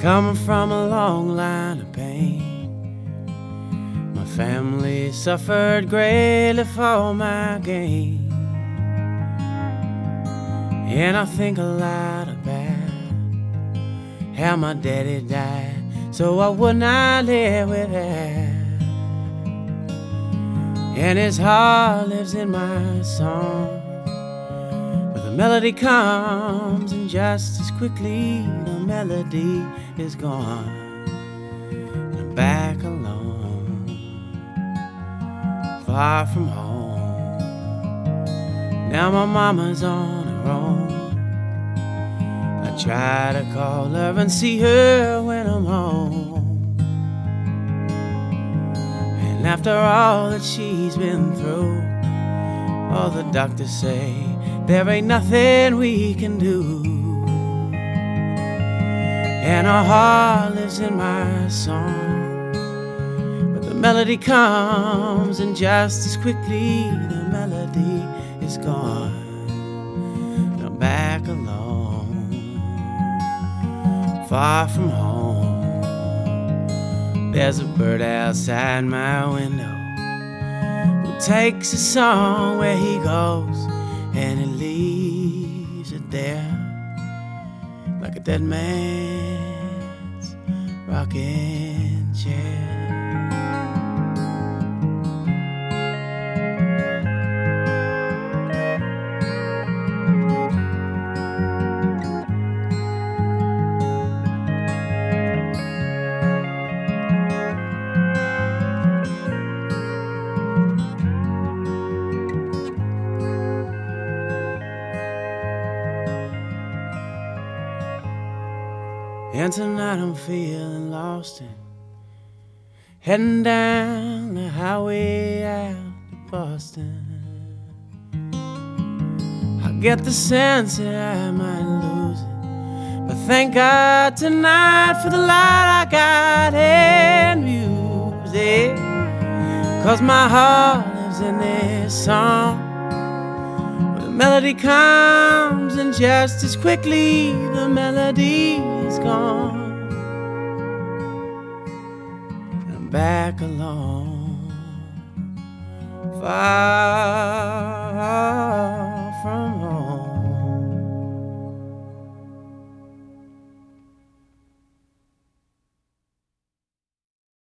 Coming from a long line of pain, my family suffered greatly for my gain. And I think a lot about how my daddy died, so I would not live without. And his heart lives in my song, but the melody comes, and just as quickly the melody is gone, and I'm back alone, far from home. Now my mama's on her own. I try to call her and see her when I'm home, and after all that she's been through, all the doctors say there ain't nothing we can do. And her heart lives in my song, but the melody comes, and just as quickly the melody is gone, and I'm back alone, far from home. There's a bird outside my window who takes a song where he goes, and he leaves it there like a dead man's rocking chair. And tonight I'm feeling lost and heading down the highway out to Boston. I get the sense that I might lose it, but thank God tonight for the light I got in music, 'cause my heart lives in this song. The melody comes, and just as quickly the melody is gone, I'm back alone, far